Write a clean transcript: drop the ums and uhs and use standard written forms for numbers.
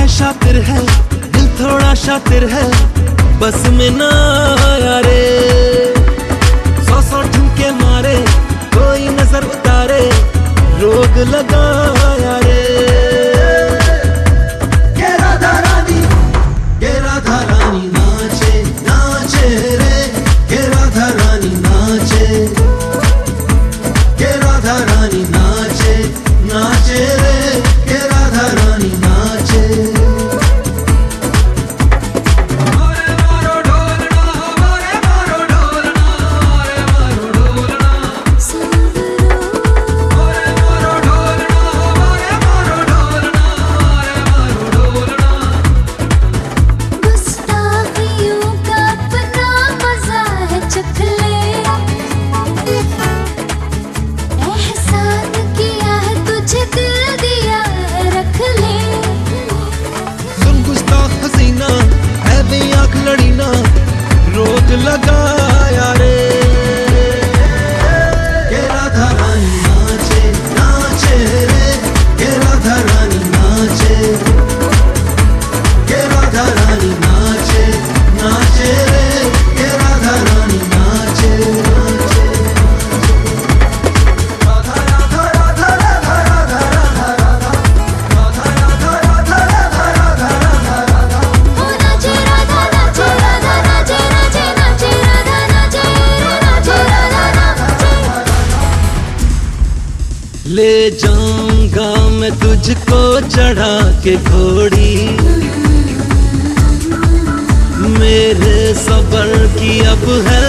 शातिर है, दिल थोड़ा शातिर है, बस में ना आया रे। सौ ठुमके मारे, कोई नजर उतारे, रोग लगाया रे। ये राधा रानी नाचे नाचे रे, ये राधा रानी नाचे, ये राधा रानी नाचे नाचे रे, ये राधा रानी नाचे। रोग लगाया रे। ये राधा रानी नाचे नाचे रे, ये राधा रानी नाचे, ये राधा रानी नाचे नाचे रे, ये राधा रानी नाचे नाचे। राधा राधा राधा राधा राधा राधा राधा राधा राधा राधा राधा राधा राधा। ओ नाचे राधा नाचे राधा नाचे नाचे नाचे राधा नाचे नाचे राधा नाचे। ले जाऊंगा मैं तुझको चढ़ा के घोड़ी, मेरे सबर की अब है